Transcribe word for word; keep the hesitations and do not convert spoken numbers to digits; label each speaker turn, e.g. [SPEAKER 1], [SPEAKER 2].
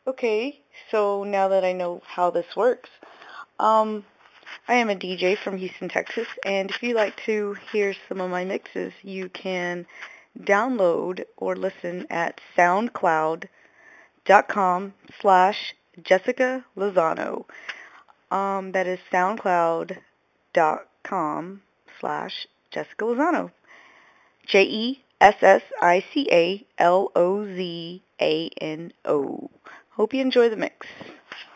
[SPEAKER 1] Okay, so now that I know how this works, um, I am a D J from Houston, Texas, and if you'd like to hear some of my mixes, you can download or listen at soundcloud dot com slash Jessica Lozano. Um, that is soundcloud dot com slash Jessica Lozano. J E S S I C A L O Z A N O. Hope you enjoy the mix.